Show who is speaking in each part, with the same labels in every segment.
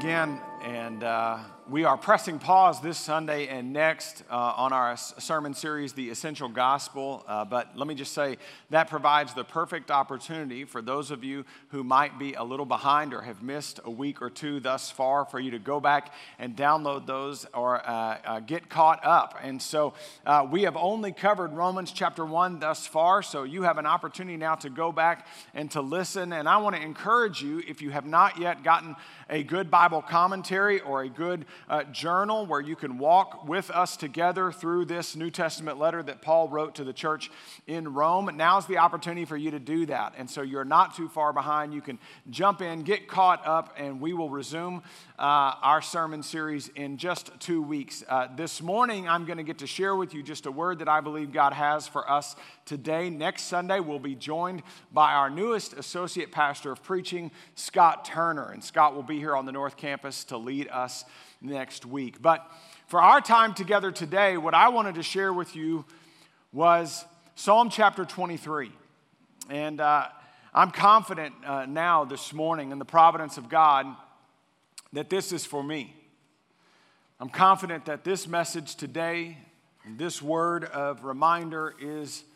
Speaker 1: again, and we are pressing pause this Sunday and next on our sermon series, The Essential Gospel. But let me just say that provides the perfect opportunity for those of you who might be a little behind or have missed a week or two thus far for you to go back and download those or get caught up. And so we have only covered Romans chapter 1 thus far, so you have an opportunity now to go back and to listen. And I want to encourage you, if you have not yet gotten a good Bible commentary or a good journal where you can walk with us together through this New Testament letter that Paul wrote to the church in Rome. Now's the opportunity for you to do that. And so you're not too far behind. You can jump in, get caught up, and we will resume our sermon series in just 2 weeks. This morning, I'm going to get to share with you just a word that I believe God has for us today. Next Sunday, we'll be joined by our newest associate pastor of preaching, Scott Turner. And Scott will be here on the North Campus to lead us next week. But for our time together today, what I wanted to share with you was Psalm chapter 23. And I'm confident now this morning in the providence of God that this is for me. I'm confident that this message today, this word of reminder is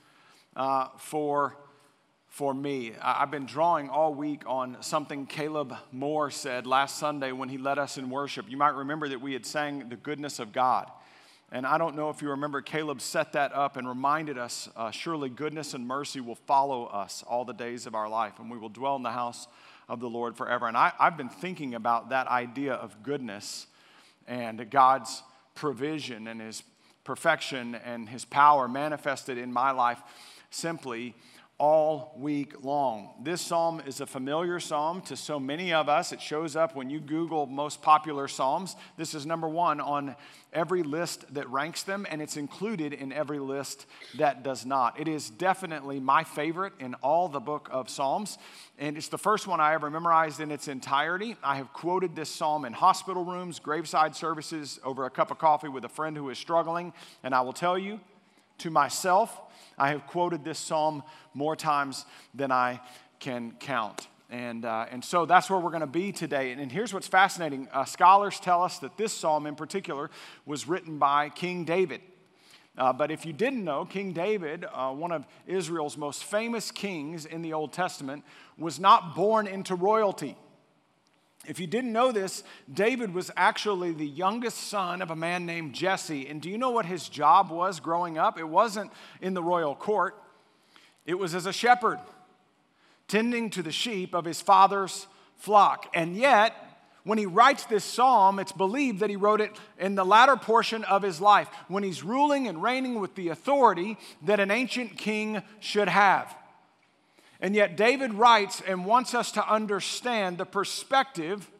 Speaker 1: for me. I've been drawing all week on something Caleb Moore said last Sunday when he led us in worship. You might remember that we had sang the goodness of God. And I don't know if you remember, Caleb set that up and reminded us, surely goodness and mercy will follow us all the days of our life, and we will dwell in the house of the Lord forever. And I've been thinking about that idea of goodness and God's provision and His perfection and His power manifested in my life simply all week long. This psalm is a familiar psalm to so many of us. It shows up when you Google most popular psalms. This is number one on every list that ranks them, and it's included in every list that does not. It is definitely my favorite in all the book of Psalms, and it's the first one I ever memorized in its entirety. I have quoted this psalm in hospital rooms, graveside services, over a cup of coffee with a friend who is struggling, and I will tell you, to myself, I have quoted this psalm more times than I can count. And so that's where we're going to be today. And here's what's fascinating. Scholars tell us that this psalm in particular was written by King David. But if you didn't know, King David, one of Israel's most famous kings in the Old Testament, was not born into royalty. If you didn't know this, David was actually the youngest son of a man named Jesse. And do you know what his job was growing up? It wasn't in the royal court. It was as a shepherd, tending to the sheep of his father's flock. And yet, when he writes this psalm, it's believed that he wrote it in the latter portion of his life, when he's ruling and reigning with the authority that an ancient king should have. And yet David writes and wants us to understand the perspective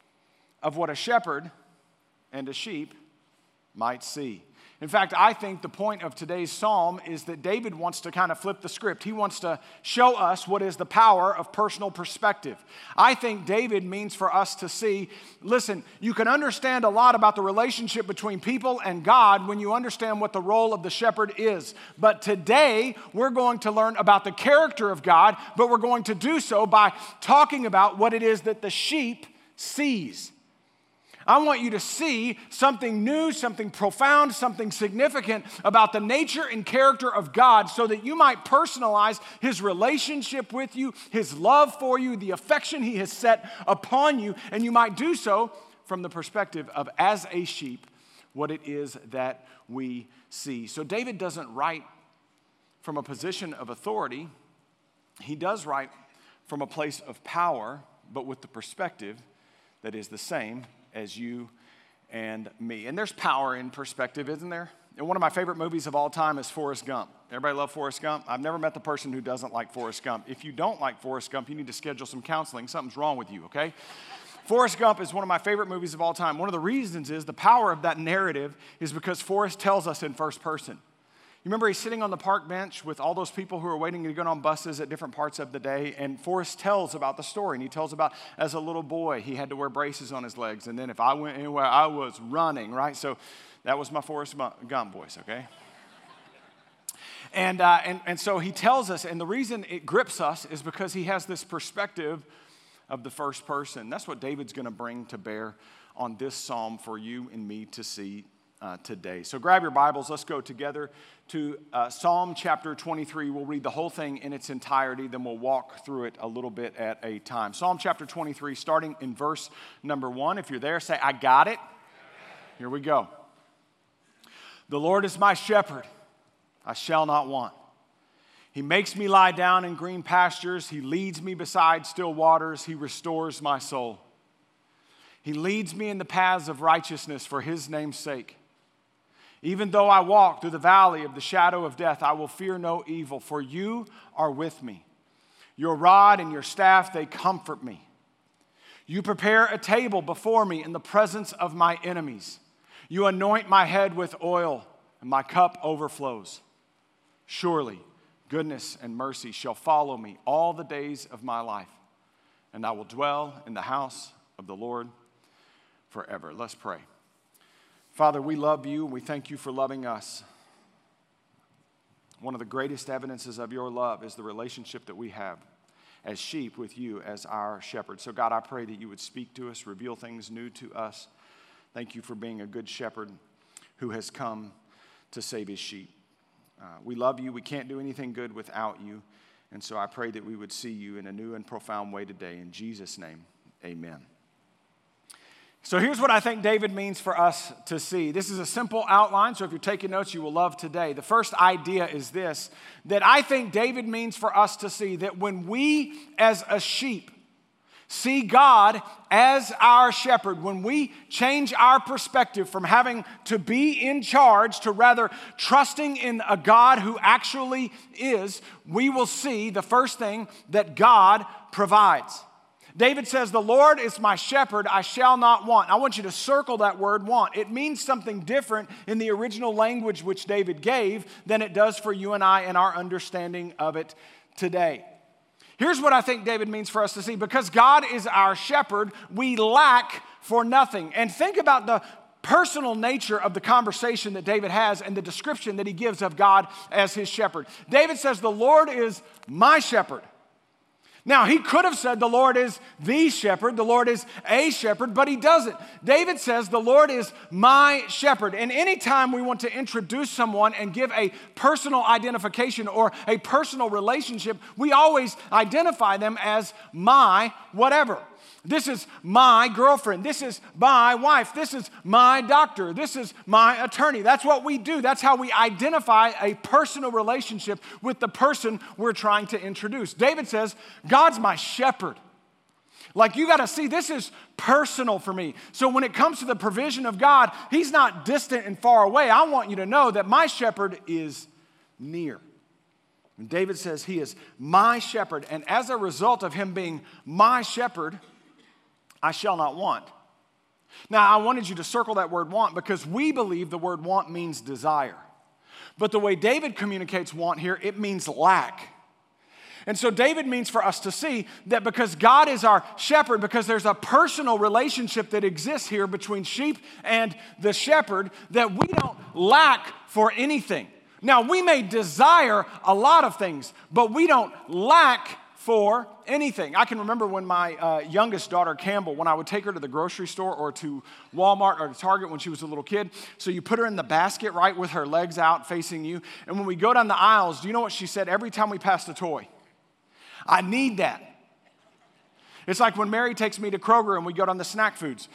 Speaker 1: of what a shepherd and a sheep might see. In fact, I think the point of today's psalm is that David wants to kind of flip the script. He wants to show us what is the power of personal perspective. I think David means for us to see, listen, you can understand a lot about the relationship between people and God when you understand what the role of the shepherd is. But today, we're going to learn about the character of God, but we're going to do so by talking about what it is that the sheep sees. I want you to see something new, something profound, something significant about the nature and character of God so that you might personalize His relationship with you, His love for you, the affection He has set upon you, and you might do so from the perspective of, as a sheep, what it is that we see. So David doesn't write from a position of authority. He does write from a place of power, but with the perspective that is the same as you and me. And there's power in perspective, isn't there? And one of my favorite movies of all time is Forrest Gump. Everybody love Forrest Gump? I've never met the person who doesn't like Forrest Gump. If you don't like Forrest Gump, you need to schedule some counseling. Something's wrong with you, okay? Forrest Gump is one of my favorite movies of all time. One of the reasons is the power of that narrative is because Forrest tells us in first person. You remember he's sitting on the park bench with all those people who are waiting to get on buses at different parts of the day, and Forrest tells about the story, and he tells about as a little boy, he had to wear braces on his legs, and then if I went anywhere, I was running, right? So that was my Forrest Gump voice, okay? And so he tells us, and the reason it grips us is because he has this perspective of the first person. That's what David's going to bring to bear on this psalm for you and me to see today. So grab your Bibles. Let's go together to Psalm chapter 23. We'll read the whole thing in its entirety, then we'll walk through it a little bit at a time. Psalm chapter 23, starting in verse number 1. If you're there, say, I got it. Here we go. The Lord is my shepherd. I shall not want. He makes me lie down in green pastures. He leads me beside still waters. He restores my soul. He leads me in the paths of righteousness for his name's sake. Even though I walk through the valley of the shadow of death, I will fear no evil, for you are with me. Your rod and your staff, they comfort me. You prepare a table before me in the presence of my enemies. You anoint my head with oil, and my cup overflows. Surely, goodness and mercy shall follow me all the days of my life, and I will dwell in the house of the Lord forever. Let's pray. Father, we love you, and we thank you for loving us. One of the greatest evidences of your love is the relationship that we have as sheep with you as our shepherd. So God, I pray that you would speak to us, reveal things new to us. Thank you for being a good shepherd who has come to save his sheep. We love you. We can't do anything good without you. And so I pray that we would see you in a new and profound way today. In Jesus' name, amen. So here's what I think David means for us to see. This is a simple outline, so if you're taking notes, you will love today. The first idea is this, that I think David means for us to see that when we as a sheep see God as our shepherd, when we change our perspective from having to be in charge to rather trusting in a God who actually is, we will see the first thing that God provides. David says, the Lord is my shepherd, I shall not want. I want you to circle that word want. It means something different in the original language which David gave than it does for you and I in our understanding of it today. Here's what I think David means for us to see. Because God is our shepherd, we lack for nothing. And think about the personal nature of the conversation that David has and the description that he gives of God as his shepherd. David says, the Lord is my shepherd. Now, he could have said the Lord is the shepherd, the Lord is a shepherd, but he doesn't. David says the Lord is my shepherd. And anytime we want to introduce someone and give a personal identification or a personal relationship, we always identify them as my whatever. This is my girlfriend. This is my wife. This is my doctor. This is my attorney. That's what we do. That's how we identify a personal relationship with the person we're trying to introduce. David says, God's my shepherd. Like, you got to see, this is personal for me. So when it comes to the provision of God, he's not distant and far away. I want you to know that my shepherd is near. And David says he is my shepherd. And as a result of him being my shepherd, I shall not want. Now, I wanted you to circle that word want because we believe the word want means desire. But the way David communicates want here, it means lack. And so David means for us to see that because God is our shepherd, because there's a personal relationship that exists here between sheep and the shepherd, that we don't lack for anything. Now, we may desire a lot of things, but we don't lack for anything. I can remember when my youngest daughter, Campbell, when I would take her to the grocery store or to Walmart or to Target when she was a little kid. So you put her in the basket, right, with her legs out facing you. And when we go down the aisles, do you know what she said every time we passed a toy? I need that. It's like when Mary takes me to Kroger and we go down the snack foods.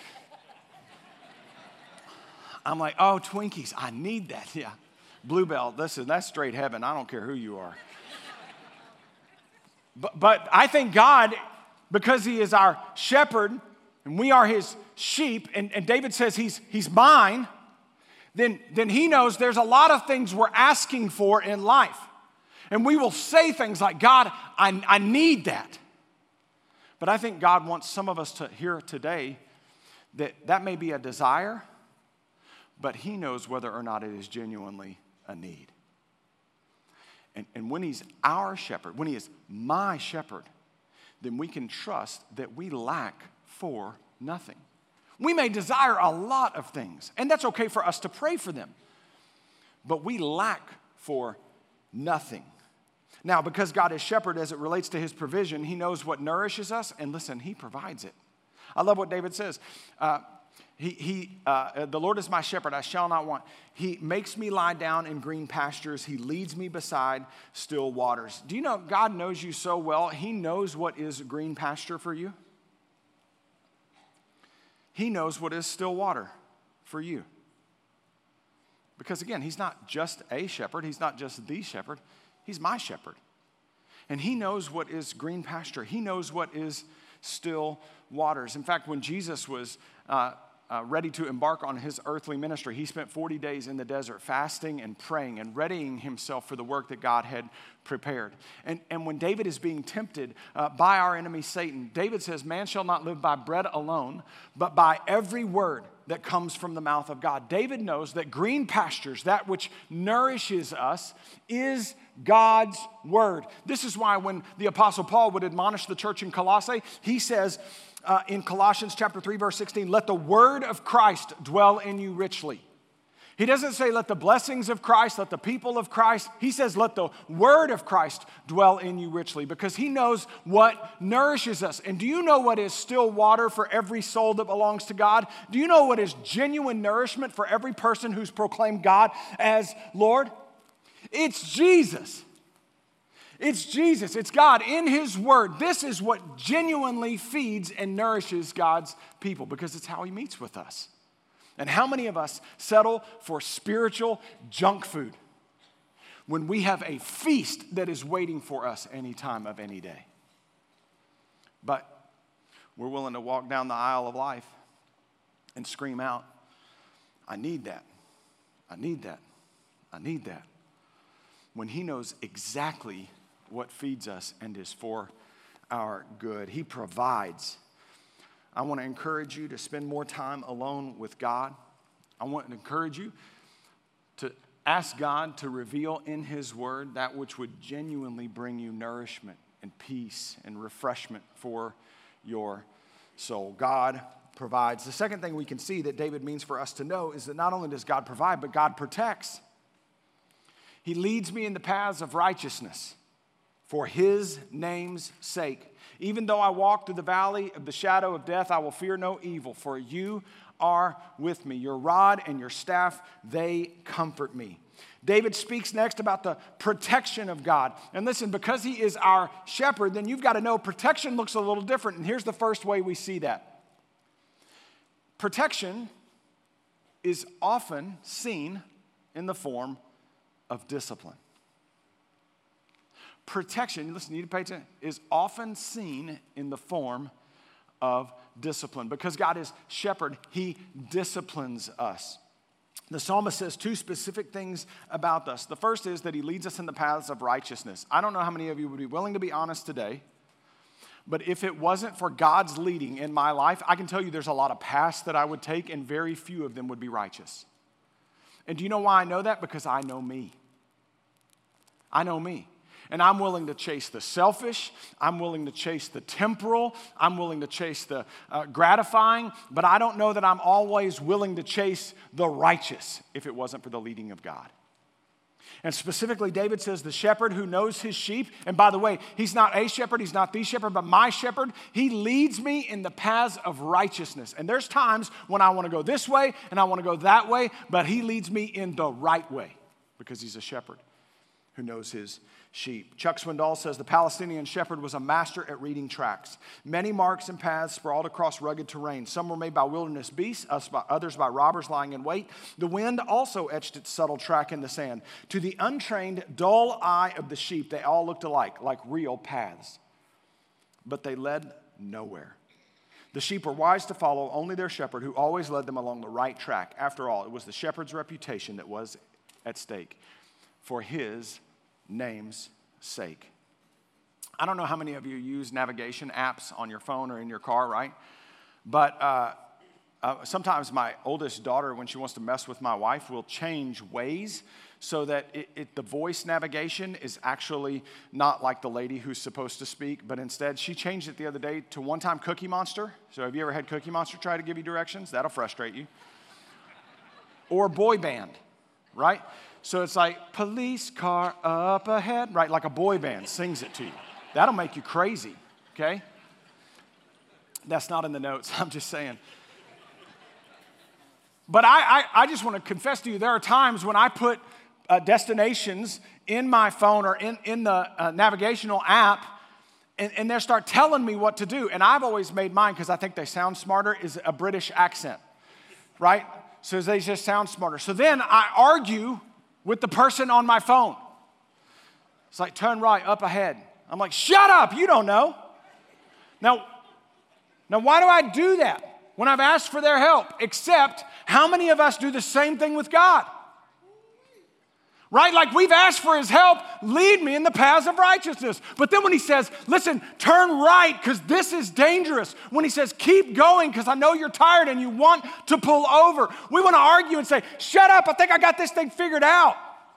Speaker 1: I'm like, oh, Twinkies, I need that. Yeah. Bluebell, listen, that's straight heaven. I don't care who you are. But I think God, because he is our shepherd and we are his sheep, and David says he's mine, then he knows there's a lot of things we're asking for in life. And we will say things like, God, I need that. But I think God wants some of us to hear today that may be a desire, but he knows whether or not it is genuinely a need. And when he's our shepherd, when he is my shepherd, then we can trust that we lack for nothing. We may desire a lot of things, and that's okay for us to pray for them, but we lack for nothing. Now, because God is shepherd as it relates to his provision, he knows what nourishes us, and listen, he provides it. I love what David says. The Lord is my shepherd, I shall not want. He makes me lie down in green pastures. He leads me beside still waters. Do you know God knows you so well, he knows what is green pasture for you? He knows what is still water for you. Because again, he's not just a shepherd. He's not just the shepherd. He's my shepherd. And he knows what is green pasture. He knows what is still waters. In fact, when Jesus was ready to embark on his earthly ministry, he spent 40 days in the desert fasting and praying and readying himself for the work that God had prepared. And when David is being tempted by our enemy Satan, David says, man shall not live by bread alone, but by every word that comes from the mouth of God. David knows that green pastures, that which nourishes us, is God's word. This is why when the Apostle Paul would admonish the church in Colossae, he says in Colossians chapter 3, verse 16, let the word of Christ dwell in you richly. He doesn't say let the blessings of Christ, let the people of Christ. He says let the word of Christ dwell in you richly, because he knows what nourishes us. And do you know what is still water for every soul that belongs to God? Do you know what is genuine nourishment for every person who's proclaimed God as Lord? It's Jesus. It's Jesus. It's God in his word. This is what genuinely feeds and nourishes God's people, because it's how he meets with us. And how many of us settle for spiritual junk food when we have a feast that is waiting for us any time of any day? But we're willing to walk down the aisle of life and scream out, I need that. I need that. I need that. When he knows exactly what feeds us and is for our good. He provides. I want to encourage you to spend more time alone with God. I want to encourage you to ask God to reveal in his word that which would genuinely bring you nourishment and peace and refreshment for your soul. God provides. The second thing we can see that David means for us to know is that not only does God provide, but God protects. He leads me in the paths of righteousness for his name's sake. Even though I walk through the valley of the shadow of death, I will fear no evil, for you are with me. Your rod and your staff, they comfort me. David speaks next about the protection of God. And listen, because he is our shepherd, then you've got to know protection looks a little different. And here's the first way we see that. Protection is often seen in the form of discipline. Protection, listen, you need to pay attention, is often seen in the form of discipline. Because God is shepherd, he disciplines us. The psalmist says two specific things about us. The first is that he leads us in the paths of righteousness. I don't know how many of you would be willing to be honest today, but if it wasn't for God's leading in my life, I can tell you there's a lot of paths that I would take, and very few of them would be righteous. And do you know why I know that? Because I know me. I know me. And I'm willing to chase the selfish. I'm willing to chase the temporal. I'm willing to chase the gratifying. But I don't know that I'm always willing to chase the righteous if it wasn't for the leading of God. And specifically, David says the shepherd who knows his sheep. And by the way, he's not a shepherd. He's not the shepherd, but my shepherd. He leads me in the paths of righteousness. And there's times when I want to go this way and I want to go that way, but he leads me in the right way because he's a shepherd who knows his sheep. Chuck Swindoll says the Palestinian shepherd was a master at reading tracks. Many marks and paths sprawled across rugged terrain. Some were made by wilderness beasts, others by robbers lying in wait. The wind also etched its subtle track in the sand. To the untrained, dull eye of the sheep, they all looked alike, like real paths. But they led nowhere. The sheep were wise to follow only their shepherd, who always led them along the right track. After all, it was the shepherd's reputation that was at stake for his name's sake. I don't know how many of you use navigation apps on your phone or in your car, right? But sometimes my oldest daughter, when she wants to mess with my wife, will change ways so that the voice navigation is actually not like the lady who's supposed to speak, but instead she changed it the other day to one time Cookie Monster. So have you ever had Cookie Monster try to give you directions? That'll frustrate you. Or Boy Band, right? So it's like, police car up ahead, right? Like a boy band sings it to you. That'll make you crazy, okay? That's not in the notes, I'm just saying. But I just want to confess to you, there are times when I put destinations in my phone or in the navigational app, and they start telling me what to do. And I've always made mine, because I think they sound smarter, is a British accent, right? So they just sound smarter. So then I argue with the person on my phone. It's like, turn right, up ahead. I'm like, shut up, you don't know. Now why do I do that when I've asked for their help? Except, how many of us do the same thing with God? Right? Like, we've asked for his help, lead me in the paths of righteousness. But then when he says, listen, turn right because this is dangerous. When he says, keep going because I know you're tired and you want to pull over. We want to argue and say, shut up, I think I got this thing figured out.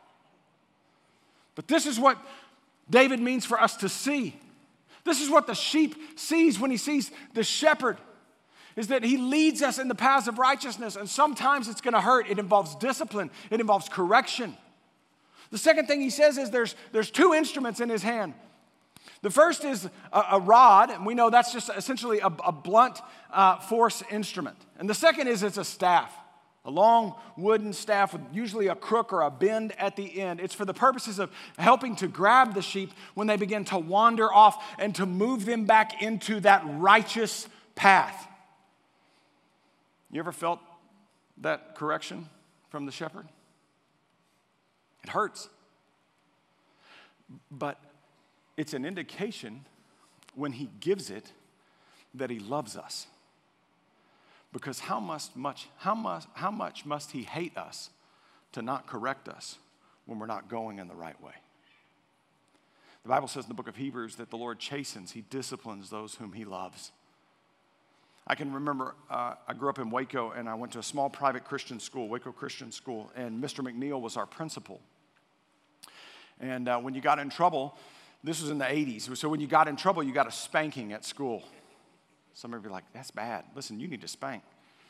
Speaker 1: But this is what David means for us to see. This is what the sheep sees when he sees the shepherd, is that he leads us in the paths of righteousness. And sometimes it's going to hurt. It involves discipline. It involves correction. The second thing he says is there's two instruments in his hand. The first is a rod, and we know that's just essentially a blunt force instrument. And the second is it's a staff, a long wooden staff with usually a crook or a bend at the end. It's for the purposes of helping to grab the sheep when they begin to wander off and to move them back into that righteous path. You ever felt that correction from the shepherd? It hurts. But it's an indication when he gives it that he loves us. Because how much must he hate us to not correct us when we're not going in the right way? The Bible says in the book of Hebrews that the Lord chastens, he disciplines those whom he loves. I can remember I grew up in Waco, and I went to a small private Christian school, Waco Christian School, and Mr. McNeil was our principal. And when you got in trouble, this was in the 80s, so when you got in trouble, you got a spanking at school. Some of you are like, that's bad. Listen, you need to spank.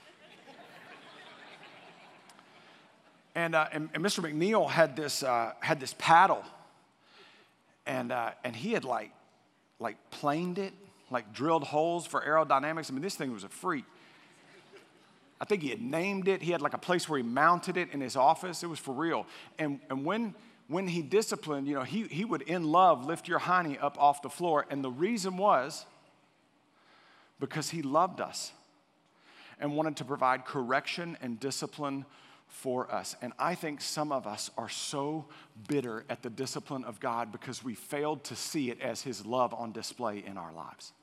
Speaker 1: And Mr. McNeil had this paddle, and he had like planed it, like drilled holes for aerodynamics. I mean, this thing was a freak. I think he had named it. He had like a place where he mounted it in his office. It was for real. And when he disciplined, you know, he would in love lift your hiney up off the floor. And the reason was because he loved us and wanted to provide correction and discipline for us. And I think some of us are so bitter at the discipline of God because we failed to see it as his love on display in our lives.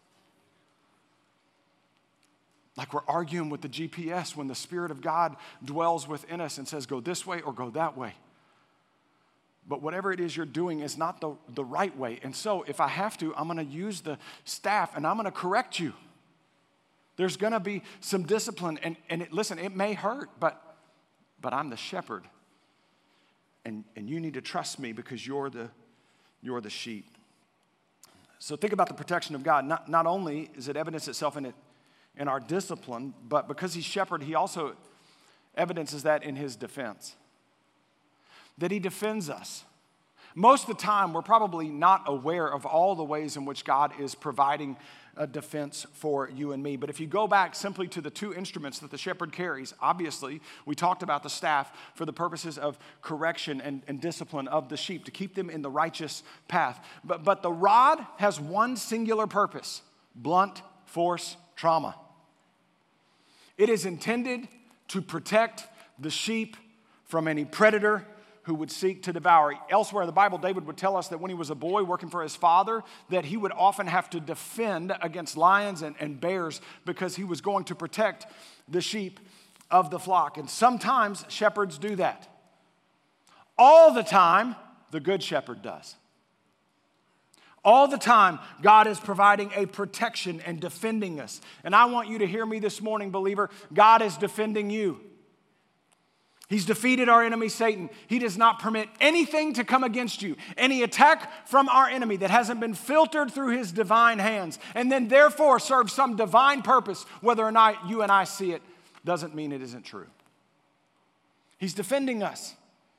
Speaker 1: Like we're arguing with the GPS when the Spirit of God dwells within us and says, go this way or go that way. But whatever it is you're doing is not the right way. And so if I have to, I'm going to use the staff and I'm going to correct you. There's going to be some discipline. And listen, it may hurt, but I'm the shepherd. And you need to trust me because you're the sheep. So think about the protection of God. Not only is it evidence itself in our discipline, but because he's shepherd, he also evidences that in his defense. That he defends us. Most of the time, we're probably not aware of all the ways in which God is providing a defense for you and me. But if you go back simply to the two instruments that the shepherd carries, obviously, we talked about the staff for the purposes of correction and discipline of the sheep, to keep them in the righteous path. But the rod has one singular purpose: blunt force trauma. It is intended to protect the sheep from any predator who would seek to devour. Elsewhere in the Bible, David would tell us that when he was a boy working for his father, that he would often have to defend against lions and bears because he was going to protect the sheep of the flock. And sometimes shepherds do that. All the time, the good shepherd does. All the time, God is providing a protection and defending us. And I want you to hear me this morning, believer. God is defending you. He's defeated our enemy, Satan. He does not permit anything to come against you. Any attack from our enemy that hasn't been filtered through his divine hands and then therefore serves some divine purpose, whether or not you and I see it, doesn't mean it isn't true. He's defending us.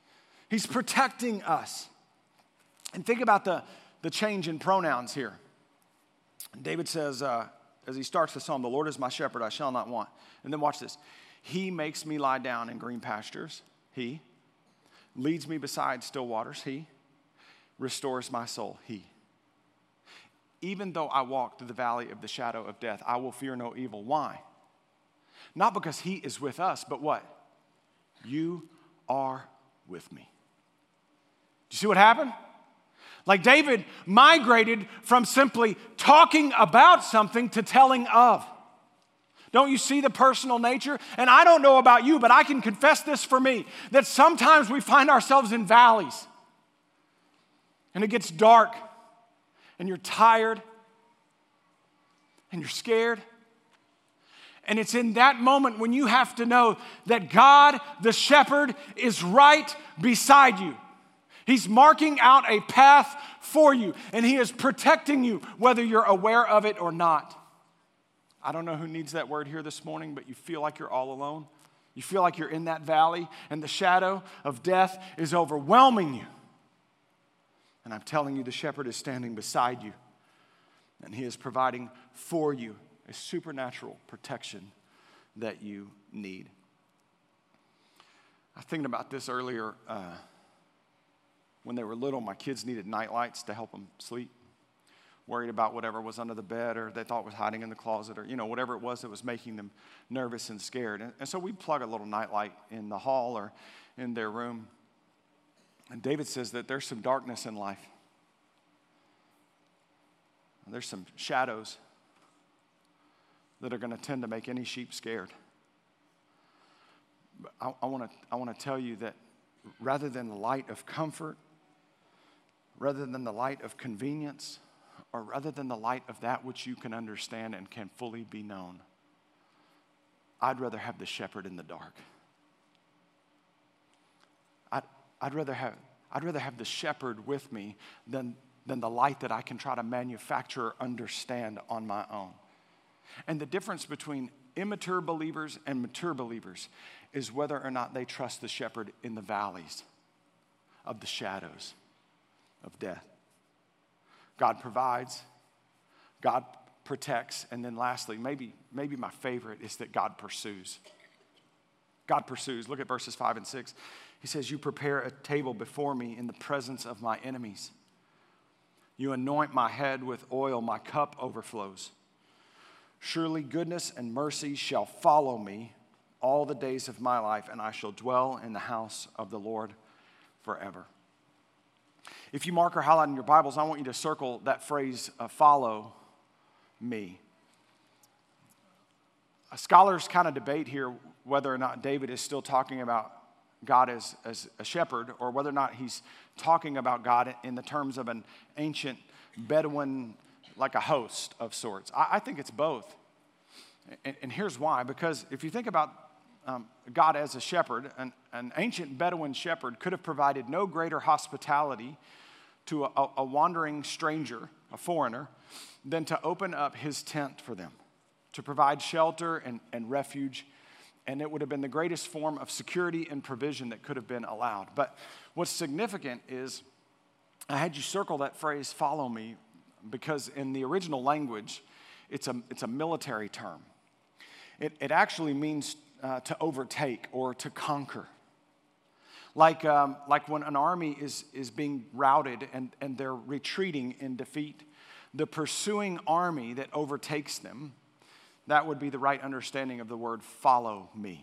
Speaker 1: He's protecting us. And think about the change in pronouns here. David says, as he starts the psalm, the Lord is my shepherd, I shall not want. And then watch this. He makes me lie down in green pastures. He leads me beside still waters. He restores my soul. He. Even though I walk through the valley of the shadow of death, I will fear no evil. Why? Not because he is with us, but what? You are with me. Do you see what happened? Like David migrated from simply talking about something to telling of. Don't you see the personal nature? And I don't know about you, but I can confess this for me, that sometimes we find ourselves in valleys. And it gets dark, and you're tired, and you're scared. And it's in that moment when you have to know that God, the shepherd, is right beside you. He's marking out a path for you, and he is protecting you, whether you're aware of it or not. I don't know who needs that word here this morning, but you feel like you're all alone. You feel like you're in that valley, and the shadow of death is overwhelming you. And I'm telling you, the shepherd is standing beside you, and he is providing for you a supernatural protection that you need. I was thinking about this earlier. When they were little, my kids needed night lights to help them sleep. Worried about whatever was under the bed or they thought was hiding in the closet or, whatever it was that was making them nervous and scared. And so we'd plug a little night light in the hall or in their room. And David says that there's some darkness in life. There's some shadows that are going to tend to make any sheep scared. But I want to tell you that rather than the light of comfort, rather than the light of convenience, or rather than the light of that which you can understand and can fully be known, I'd rather have the shepherd in the dark. I'd rather have the shepherd with me than the light that I can try to manufacture or understand on my own. And the difference between immature believers and mature believers is whether or not they trust the shepherd in the valleys of the shadows of death. God provides, God protects, and then lastly, maybe my favorite is that God pursues. God pursues. Look at verses 5 and 6. He says, you prepare a table before me in the presence of my enemies. You anoint my head with oil, my cup overflows. Surely goodness and mercy shall follow me all the days of my life, and I shall dwell in the house of the Lord forever. If you mark or highlight in your Bibles, I want you to circle that phrase, follow me. Scholars kind of debate here whether or not David is still talking about God as a shepherd or whether or not he's talking about God in the terms of an ancient Bedouin, like a host of sorts. I think it's both. And here's why. Because if you think about God as a shepherd, an ancient Bedouin shepherd could have provided no greater hospitality to a wandering stranger, a foreigner, than to open up his tent for them, to provide shelter and refuge. And it would have been the greatest form of security and provision that could have been allowed. But what's significant is, I had you circle that phrase, follow me, because in the original language, it's a military term. It actually means to overtake or to conquer. Like when an army is being routed and they're retreating in defeat, the pursuing army that overtakes them, that would be the right understanding of the word follow me.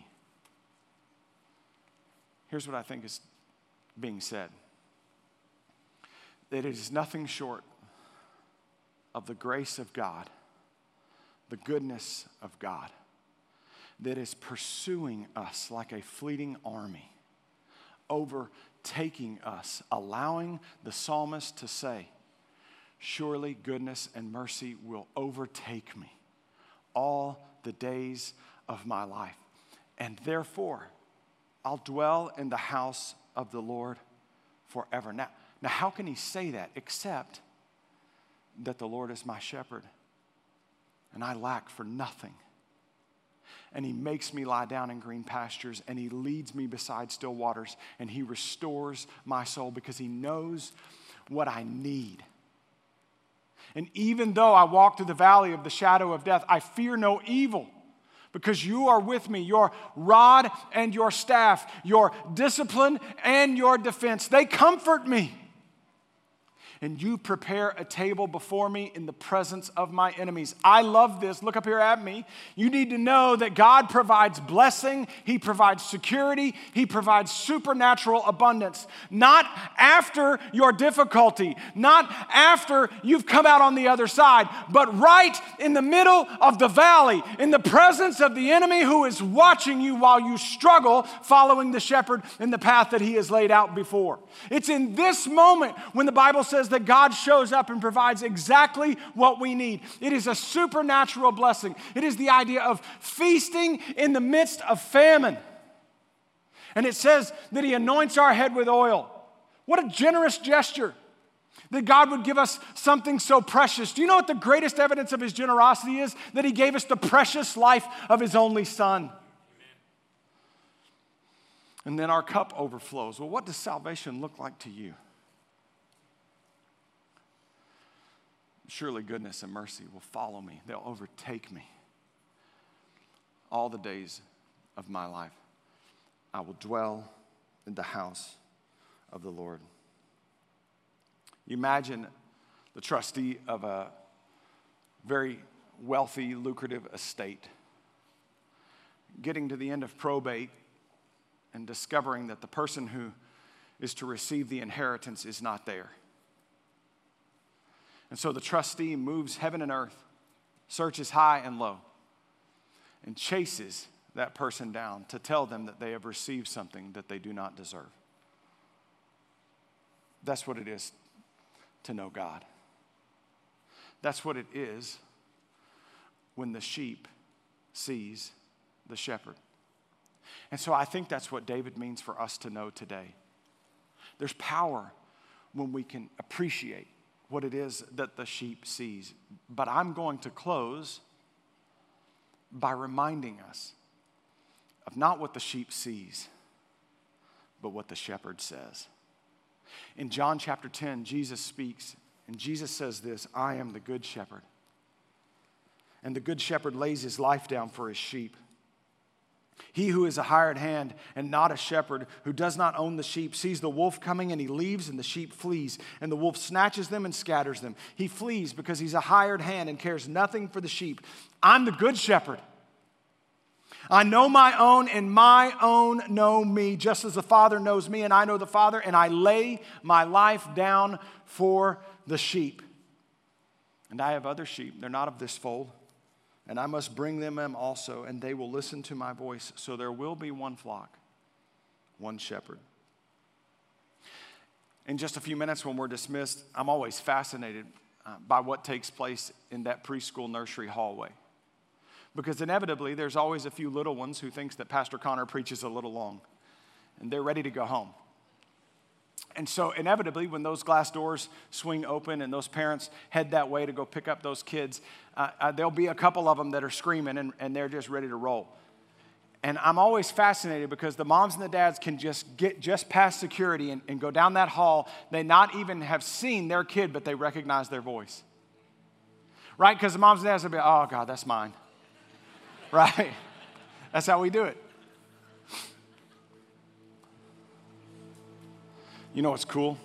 Speaker 1: Here's what I think is being said. That it is nothing short of the grace of God, the goodness of God, that is pursuing us like a fleeting army, overtaking us, allowing the psalmist to say, surely goodness and mercy will overtake me all the days of my life. And therefore, I'll dwell in the house of the Lord forever. Now, how can he say that except that the Lord is my shepherd and I lack for nothing? And he makes me lie down in green pastures, and he leads me beside still waters, and he restores my soul because he knows what I need. And even though I walk through the valley of the shadow of death, I fear no evil because you are with me. Your rod and your staff, your discipline and your defense, they comfort me. And you prepare a table before me in the presence of my enemies. I love this. Look up here at me. You need to know that God provides blessing. He provides security. He provides supernatural abundance. Not after your difficulty, not after you've come out on the other side, but right in the middle of the valley, in the presence of the enemy who is watching you while you struggle following the shepherd in the path that he has laid out before. It's in this moment when the Bible says that God shows up and provides exactly what we need. It is a supernatural blessing. It is the idea of feasting in the midst of famine. And it says that he anoints our head with oil. What a generous gesture that God would give us something so precious. Do you know what the greatest evidence of his generosity is? That he gave us the precious life of his only son. Amen. And then our cup overflows. Well, what does salvation look like to you? Surely goodness and mercy will follow me. They'll overtake me all the days of my life. I will dwell in the house of the Lord. You imagine the trustee of a very wealthy, lucrative estate getting to the end of probate and discovering that the person who is to receive the inheritance is not there. And so the trustee moves heaven and earth, searches high and low, and chases that person down to tell them that they have received something that they do not deserve. That's what it is to know God. That's what it is when the sheep sees the shepherd. And so I think that's what David means for us to know today. There's power when we can appreciate what it is that the sheep sees. But I'm going to close by reminding us of not what the sheep sees, but what the shepherd says. In John chapter 10, Jesus speaks, and Jesus says this, I am the good shepherd. And the good shepherd lays his life down for his sheep. He who is a hired hand and not a shepherd, who does not own the sheep, sees the wolf coming and he leaves and the sheep flees. And the wolf snatches them and scatters them. He flees because he's a hired hand and cares nothing for the sheep. I'm the good shepherd. I know my own and my own know me, just as the Father knows me and I know the Father, and I lay my life down for the sheep. And I have other sheep. They're not of this fold. And I must bring them also, and they will listen to my voice. So there will be one flock, one shepherd. In just a few minutes when we're dismissed, I'm always fascinated by what takes place in that preschool nursery hallway. Because inevitably, there's always a few little ones who thinks that Pastor Connor preaches a little long, and they're ready to go home. And so inevitably, when those glass doors swing open and those parents head that way to go pick up those kids, there'll be a couple of them that are screaming and they're just ready to roll. And I'm always fascinated because the moms and the dads can just get just past security and go down that hall. They not even have seen their kid, but they recognize their voice. Right? Because the moms and dads will be, oh, God, that's mine. Right? That's how we do it. You know what's cool?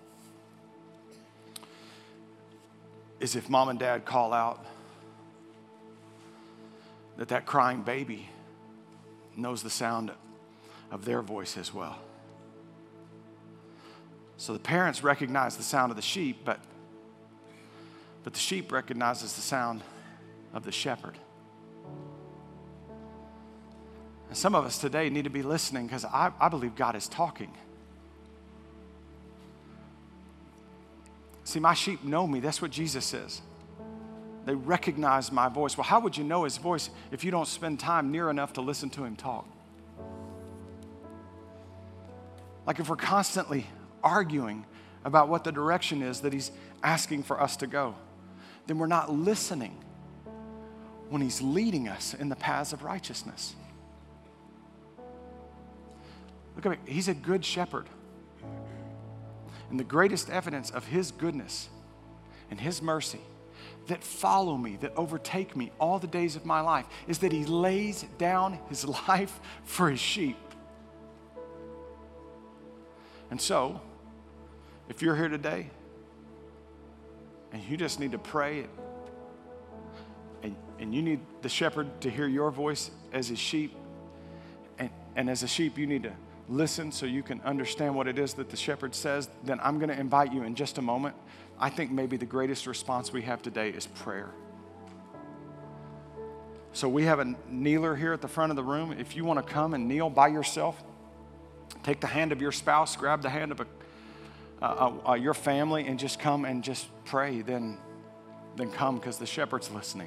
Speaker 1: Is if mom and dad call out that crying baby knows the sound of their voice as well. So the parents recognize the sound of the sheep, but the sheep recognizes the sound of the shepherd. And some of us today need to be listening because I believe God is talking. See, my sheep know me. That's what Jesus says. They recognize my voice. Well, how would you know his voice if you don't spend time near enough to listen to him talk? Like if we're constantly arguing about what the direction is that he's asking for us to go, then we're not listening. when he's leading us in the paths of righteousness. Look at me. He's a good shepherd. And the greatest evidence of his goodness and his mercy that follow me, that overtake me all the days of my life, is that he lays down his life for his sheep. And so, if you're here today and you just need to pray and you need the shepherd to hear your voice as his sheep, and as a sheep you need to listen so you can understand what it is that the shepherd says, then I'm going to invite you in just a moment. I think maybe the greatest response we have today is prayer. So we have a kneeler here at the front of the room. If you want to come and kneel by yourself, take the hand of your spouse, grab the hand of your family, and just come and just pray. Then come, because the shepherd's listening.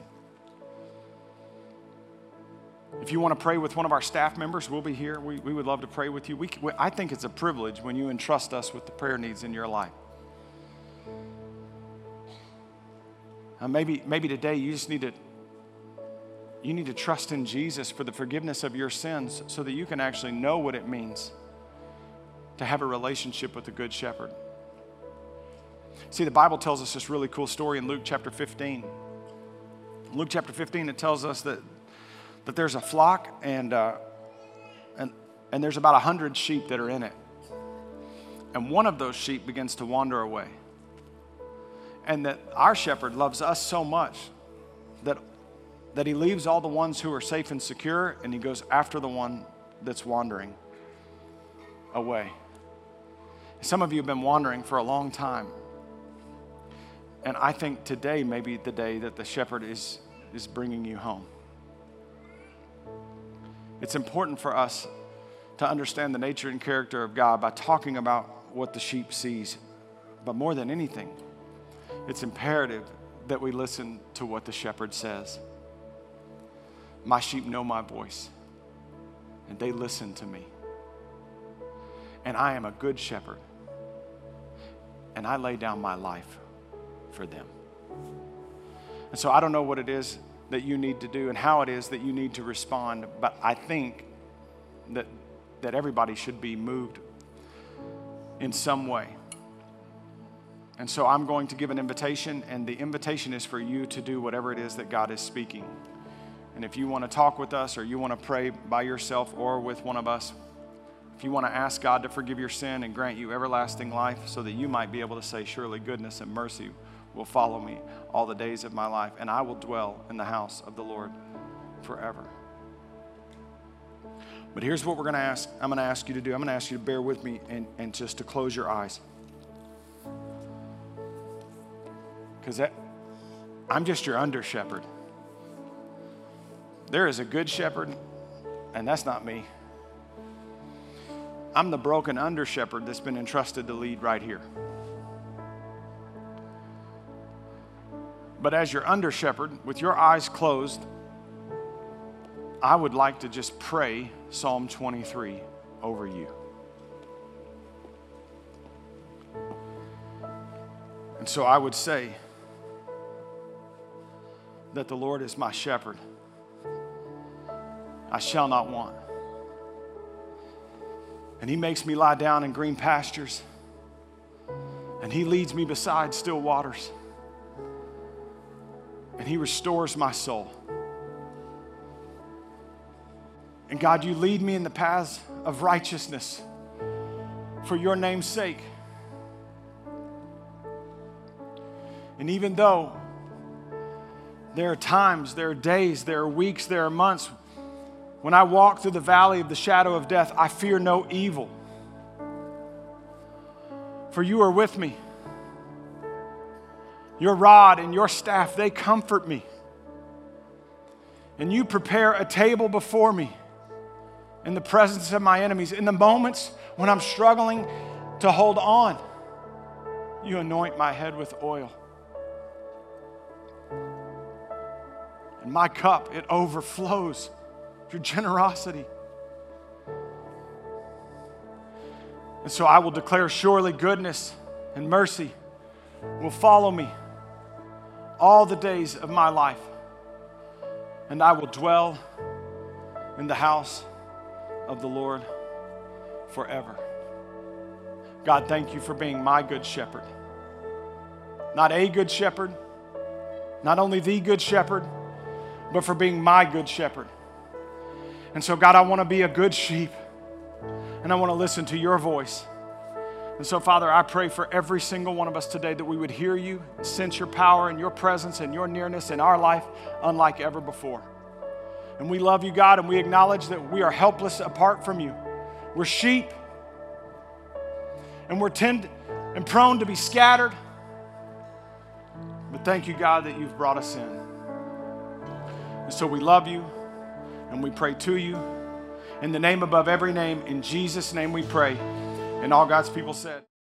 Speaker 1: If you want to pray with one of our staff members, we'll be here. We would love to pray with you. I think it's a privilege when you entrust us with the prayer needs in your life. Maybe today you just need to trust in Jesus for the forgiveness of your sins so that you can actually know what it means to have a relationship with the Good Shepherd. See, the Bible tells us this really cool story in Luke chapter 15. In Luke chapter 15, it tells us that there's a flock and there's about 100 sheep that are in it. And one of those sheep begins to wander away. And that our shepherd loves us so much that he leaves all the ones who are safe and secure, and he goes after the one that's wandering away. Some of you have been wandering for a long time. And I think today may be the day that the shepherd is bringing you home. It's important for us to understand the nature and character of God by talking about what the sheep sees. But more than anything, it's imperative that we listen to what the shepherd says. My sheep know my voice, and they listen to me. And I am a good shepherd, and I lay down my life for them. And so I don't know what it is that you need to do and how it is that you need to respond, but I think that everybody should be moved in some way. And so I'm going to give an invitation, and the invitation is for you to do whatever it is that God is speaking. And if you want to talk with us, or you want to pray by yourself or with one of us, if you want to ask God to forgive your sin and grant you everlasting life so that you might be able to say, surely goodness and mercy will follow me all the days of my life, and I will dwell in the house of the Lord forever. But here's what I'm going to ask you to do. I'm going to ask you to bear with me and just to close your eyes. Because I'm just your under shepherd. There is a good shepherd, and that's not me. I'm the broken under shepherd that's been entrusted to lead right here. But as your under shepherd, with your eyes closed, I would like to just pray Psalm 23 over you. And so I would say that the Lord is my shepherd. I shall not want. And he makes me lie down in green pastures. And he leads me beside still waters. And he restores my soul. And God, you lead me in the paths of righteousness for your name's sake. And even though there are times, there are days, there are weeks, there are months when I walk through the valley of the shadow of death, I fear no evil. For you are with me. Your rod and your staff, they comfort me. And you prepare a table before me in the presence of my enemies. In the moments when I'm struggling to hold on, you anoint my head with oil. And my cup, it overflows through generosity. And so I will declare, surely goodness and mercy will follow me all the days of my life. and I will dwell in the house of the Lord forever. God, thank you for being my good shepherd. Not a good shepherd, not only the good shepherd, but for being my good shepherd. And so, God, I want to be a good sheep, and I want to listen to your voice. And so, Father, I pray for every single one of us today that we would hear you, sense your power and your presence and your nearness in our life unlike ever before. And we love you, God, and we acknowledge that we are helpless apart from you. We're sheep, and we're tend and prone to be scattered. But thank you, God, that you've brought us in. And so we love you, and we pray to you. In the name above every name, in Jesus' name we pray. And all God's people said.